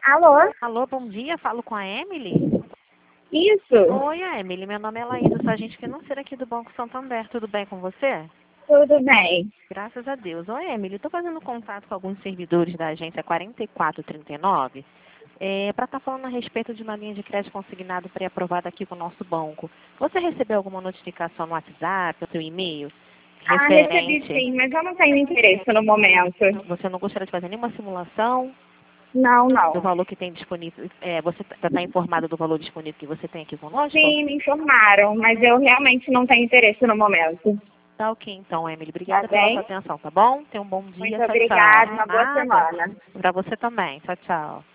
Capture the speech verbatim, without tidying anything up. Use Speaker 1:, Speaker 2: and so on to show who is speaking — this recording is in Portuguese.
Speaker 1: Alô?
Speaker 2: Alô, bom dia, falo com a Emily?
Speaker 1: Isso?
Speaker 2: Oi, Emily, meu nome é Laísa, sou agente financeira aqui do Banco Santander, tudo bem com você?
Speaker 1: Tudo bem.
Speaker 2: Graças a Deus. Oi, Emily, estou fazendo contato com alguns servidores da agência quatro quatro três nove é, para estar falando a respeito de uma linha de crédito consignado pré-aprovada aqui com o nosso banco. Você recebeu alguma notificação no WhatsApp, no seu e-mail?
Speaker 1: Ah, recebi
Speaker 2: Referente.
Speaker 1: sim, mas eu não tenho interesse no momento.
Speaker 2: Você não gostaria de fazer nenhuma simulação
Speaker 1: Não,
Speaker 2: do
Speaker 1: não.
Speaker 2: valor que tem disponível? É, você está informado do valor disponível que você tem aqui conosco?
Speaker 1: Sim, me informaram, mas eu realmente não tenho interesse no momento.
Speaker 2: Tá ok, então, Emily.
Speaker 1: Tá
Speaker 2: Obrigada pela sua
Speaker 1: bem?
Speaker 2: atenção, tá bom? Tenha um bom dia.
Speaker 1: Muito
Speaker 2: Tchau,
Speaker 1: obrigada,
Speaker 2: tchau.
Speaker 1: uma boa
Speaker 2: Nada.
Speaker 1: semana.
Speaker 2: Para você também. Tchau, tchau.